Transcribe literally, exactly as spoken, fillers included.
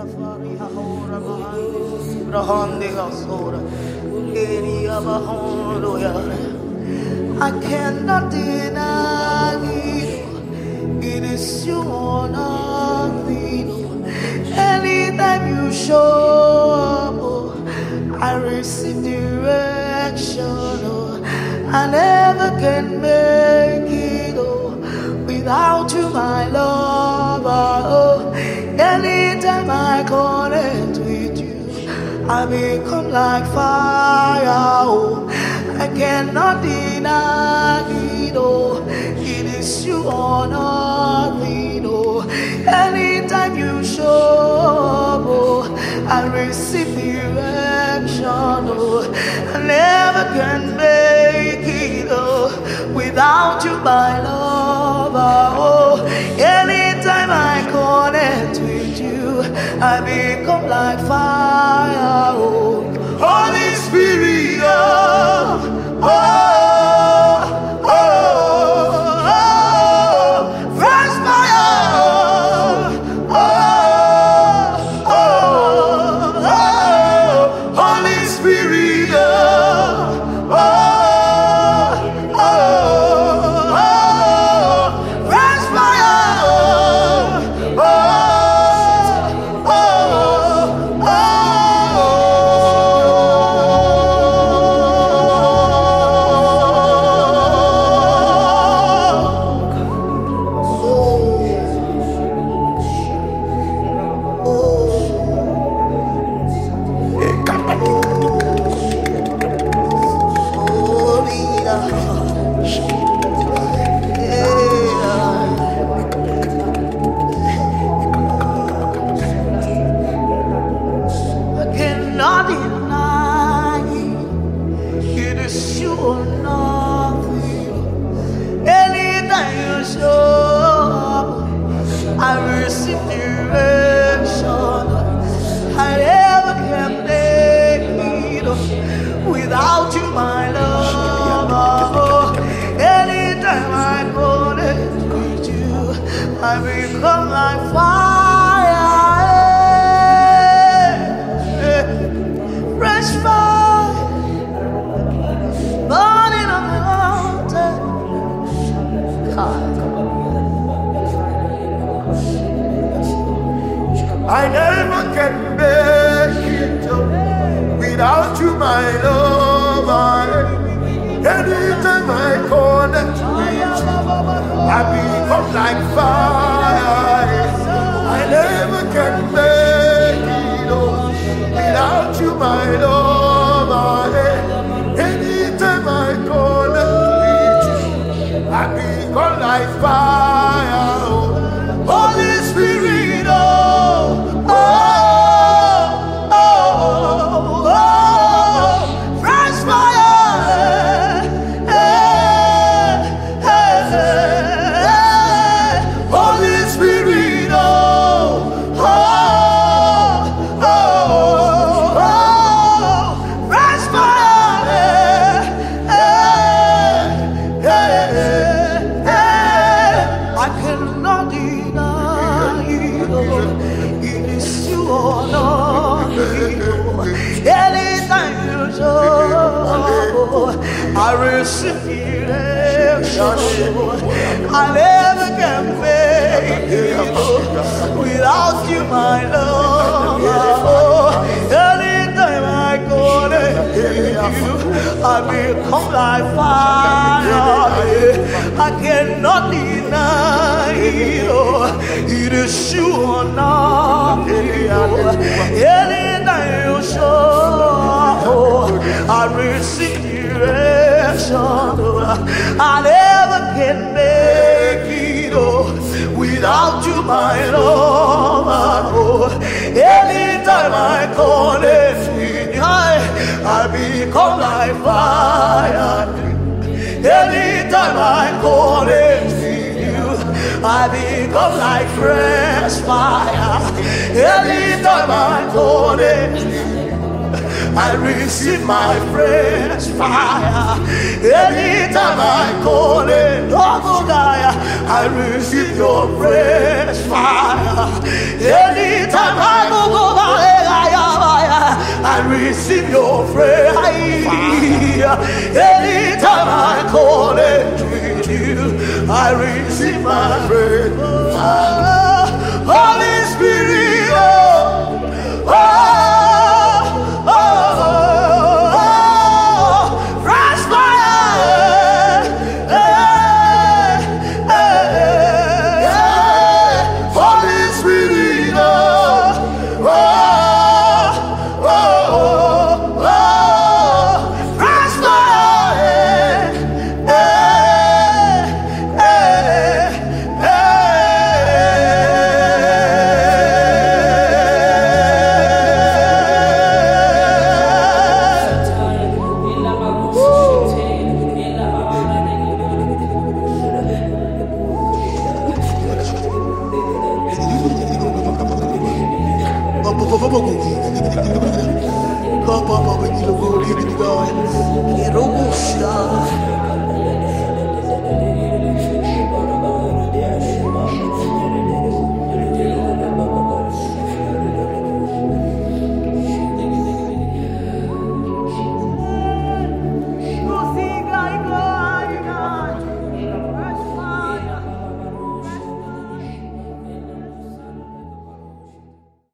I cannot deny it. It is you or nothing. Anytime you show up, oh, I receive direction. Oh, I never can make it oh, without you, my lover. Oh, anytime I connect with you, I become like fire. Oh, I cannot deny it. Oh, it is you or nothing. Oh, anytime you show up, oh, I receive direction. Oh, I never can make it oh, without you, my lover. Oh, anytime I connect with you, I become like fire. Oh, Holy Spirit, oh, oh, oh, oh, fresh fire, oh, oh, oh, Holy Spirit, oh, oh, oh, fresh fire, oh, oh, oh. Not deny it is you or nothing. Anytime you show up, I receive direction. I never can make it without you, my love. Anytime I connect with you, I become like fire. Fresh fire, burning on the mountain. God. I never can make it without you, my lover. Anytime I connect with you, I become like fire. I never can make it without you, my lover. Anytime I connect with you, I become like fire. Holy Spirit, oh, oh, oh, oh, oh, fresh fire, hey, hey, hey, Holy Spirit, oh, oh, oh, oh, fresh fire, hey, hey, hey, I cannot deny it, oh, it is you or not. Anytime you show, I receive direction. I never can make it without you, my love. Anytime I connect with you, I become like fire. I cannot deny it. It is you or not. Anytime you show, I receive direction. I never can make it without you, my love. Anytime I connect with you, I become like fire. Anytime I connect with you, I become like fresh fire. Anytime I connect with you, I receive my fresh fire. Anytime I call it, oh God, I receive your fresh fire. Anytime I go your friend. Anytime I call and treat you, I receive my friend. Holy Spirit, oh, oh, oh, oh, fresh fire, eh, eh, eh, Holy Spirit, oh, oh, oh, oh, fresh fire, eh, eh, eh,